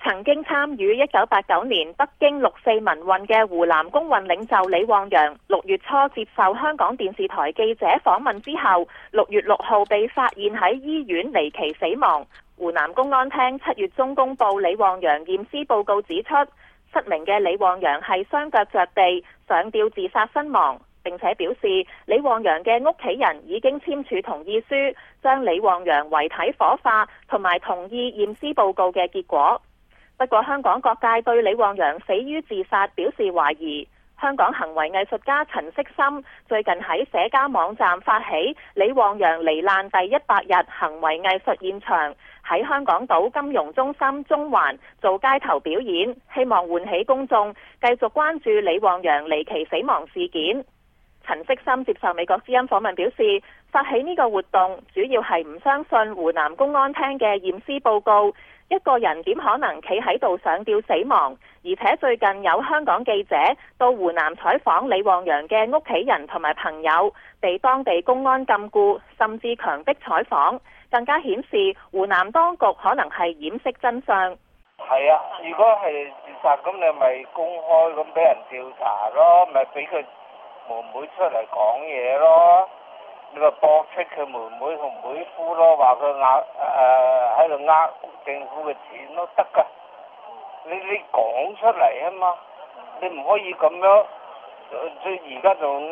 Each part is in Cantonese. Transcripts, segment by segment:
曾經參與1989年北京六四民運嘅湖南工運領袖李旺陽，6月初接受香港電視台記者訪問之後，6月6號被發現喺醫院離奇死亡。湖南公安廳7月中公布李旺陽驗屍報告指出，失明嘅李旺陽係雙腳着地上吊自殺身亡，並且表示李旺陽嘅屋企人已經簽署同意書，將李旺陽遺體火化，同埋同意驗屍報告嘅結果。不過香港各界對李旺陽死於自殺表示懷疑。香港行為藝術家陳色心最近喺社交網站發起李旺陽罹難第100日行為藝術現場，喺香港島金融中心中環做街頭表演，希望喚起公眾繼續關注李旺陽離奇死亡事件。陳色心接受美國之音訪問表示，發起呢個活動主要係唔相信湖南公安廳嘅驗屍報告，一個人點可能企喺度上吊死亡？而且最近有香港記者到湖南採訪李旺陽嘅屋企人同埋朋友，被當地公安禁錮，甚至強迫採訪，更加顯示湖南當局可能係掩飾真相。 係啊，如果係自殺咁，你咪公開咁俾人調查咯，咪俾佢妹妹出嚟講嘢咯，你咪駁斥佢妹妹同妹夫咯，話佢喺度呃政府嘅錢都得噶，你講出嚟啊嘛，你唔可以咁樣，而家仲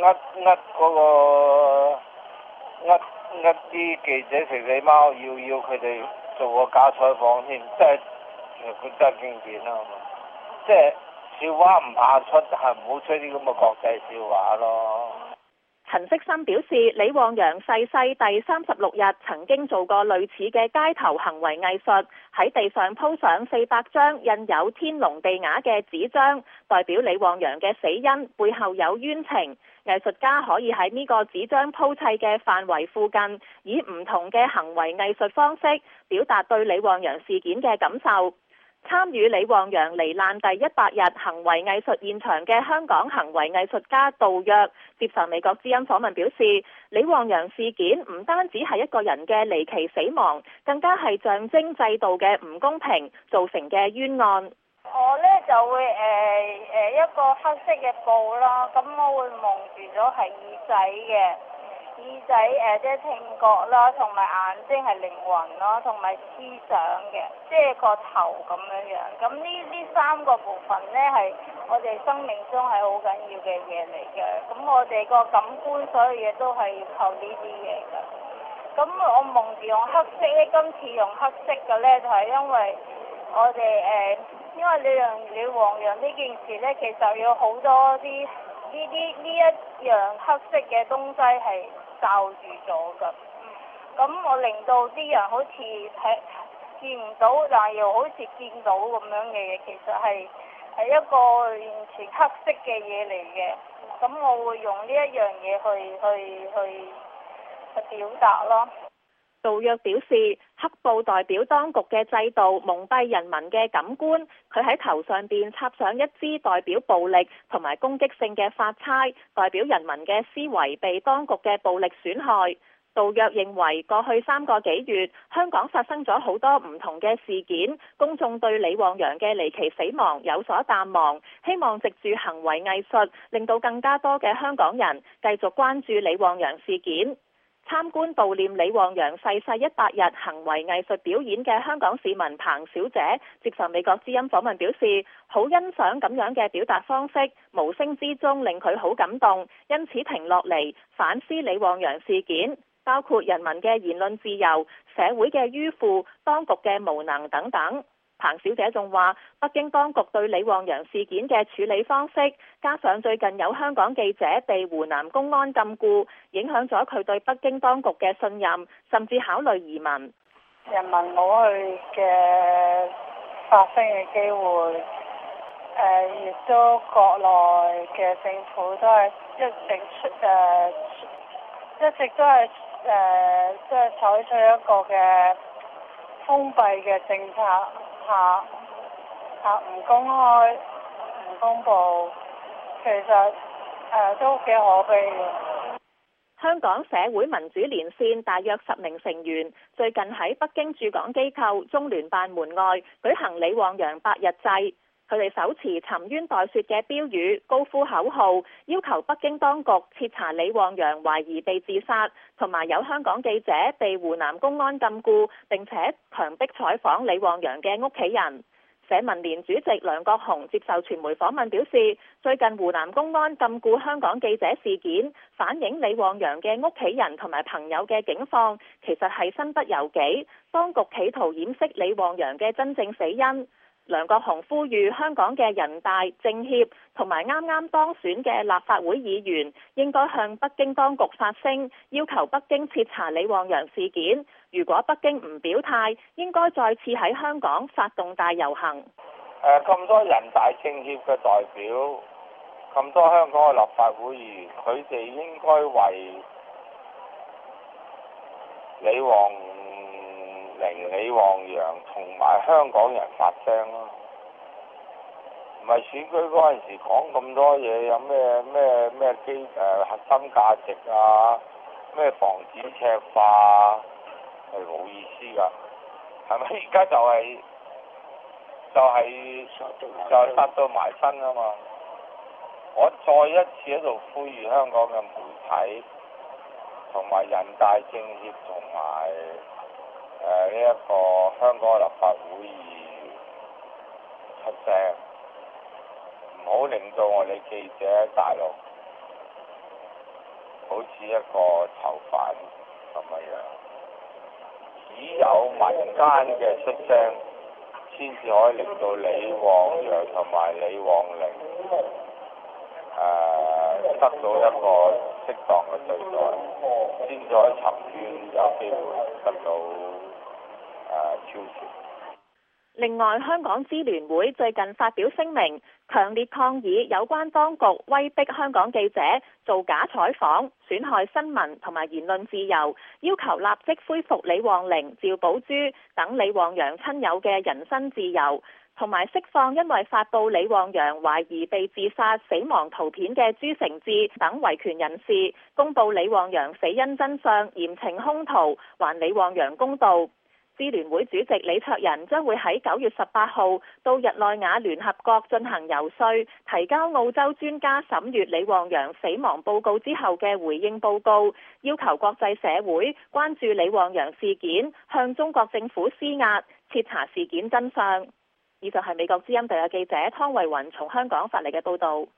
呃啲記者食死貓，要佢哋做個假採訪添，佢真係經典啦，即係笑話唔怕出，係唔好出啲咁嘅國際笑話咯。 陳色心表示，李旺陽逝世第36日曾經做過類似嘅街頭行為藝術，喺地上鋪上400張印有天龍地雅嘅紙張，代表李旺陽嘅死因背後有冤情。藝術家可以喺呢個紙張鋪砌嘅範圍附近，以唔同嘅行為藝術方式表達對李旺陽事件嘅感受。參與李旺陽罹難第100日行為藝術現場嘅香港行為藝術家杜約接受美國之音訪問表示，李旺陽事件唔單止係一個人嘅離奇死亡，更加係象徵制度嘅唔公平造成嘅冤案。 我呢就會一個黑色嘅布啦，咁我會蒙住咗係耳仔嘅。耳仔即係聽覺啦，同埋眼睛係靈魂啦，同埋思想嘅，即係個頭咁樣樣。咁呢3個部分呢，係我哋生命中係好緊要嘅嘢嚟嘅。咁我哋個感官所有嘢都係要靠呢啲嘢㗎。咁我蒙住用黑色呢，今次用黑色嘅呢，就係因為我哋因為李旺陽呢件事呢，其實有好多啲呢一樣黑色嘅東西係罩住咗㗎，咁我令到啲人好似見唔到，但係又好似見到咁樣嘅嘢，其實係一個完全黑色嘅嘢嚟嘅。咁我會用呢一樣嘢去表達咯。 杜約表示，黑布代表當局嘅制度蒙蔽人民嘅感官，佢喺頭上邊插上一支代表暴力同埋攻擊性嘅髮釵，代表人民嘅思維被當局嘅暴力損害。杜約認為過去3個幾月，香港發生咗好多唔同嘅事件，公眾對李旺陽嘅離奇死亡有所淡忘，希望藉住行為藝術，令到更加多嘅香港人繼續關注李旺陽事件。參觀悼念李旺陽逝世100日行為藝術表演嘅香港市民彭小姐接受美國之音訪問表示，好欣賞咁樣嘅表達方式，無聲之中令佢好感動，因此停落嚟反思李旺陽事件，包括人民嘅言論自由、社會嘅迂腐、當局嘅無能等等。彭小姐仲話，北京當局對李旺陽事件嘅處理方式，加上最近有香港記者被湖南公安禁錮，影響咗佢對北京當局嘅信任，甚至考慮移民。 人民冇去嘅發聲嘅機會，亦都國內嘅政府都係一直都係即係採取一個嘅封閉嘅政策。唔公開、唔公佈，其實都幾可悲嘅。 香港社會民主連線大約10名成員最近喺北京駐港機構中聯辦門外舉行李旺陽百日祭。佢哋手持沉冤待雪嘅標語，高呼口號，要求北京當局徹查李旺陽懷疑被自殺，同埋有香港記者被湖南公安禁錮，並且強迫採訪李旺陽嘅屋企人。社民連主席梁國雄接受傳媒訪問表示，最近湖南公安禁錮香港記者事件，反映李旺陽嘅屋企人同埋朋友嘅境況其實係身不由己，當局企圖掩飾李旺陽嘅真正死因。梁國雄呼籲香港嘅人大、政協同埋啱啱當選嘅立法會議員應該向北京當局發聲，要求北京徹查李旺陽事件。如果北京唔表態，應該再次喺香港發動大遊行。 咁多人大政協嘅代表，咁多香港嘅立法會議員，佢哋應該為李旺陽同埋香港人發聲咯，唔係選舉嗰陣時講咁多嘢，有咩核心價值啊，咩防止赤化啊，係冇意思噶，係咪？而家就係殺到埋身啊嘛！我再一次喺度呼籲香港嘅媒體同埋人大政協同埋呢一個香港立法會議員出聲，唔好令到我哋記者喺大陸好似一個囚犯咁樣。只有民間嘅出聲，先至可以令到李旺陽同埋李旺玲得到一個適當嘅對待，先至可以沉冤有機會得到超前。 另外，香港支聯會最近發表聲明，強烈抗議有關當局威逼香港記者造假採訪，損害新聞同埋言論自由，要求立即恢復李旺玲、趙寶珠等李旺陽親友嘅人身自由，同埋釋放因為發布李旺陽懷疑被自殺死亡圖片嘅朱成智等維權人士，公布李旺陽死因真相，嚴懲兇徒，還李旺陽公道。支聯會主席李卓人將會喺9月18號到日內瓦聯合國進行游說，提交澳洲專家審閱李旺陽死亡報告之後嘅回應報告，要求國際社會關注李旺陽事件，向中國政府施壓，徹查事件真相。以上係美國之音特約記者湯慧雲從香港發嚟嘅報導。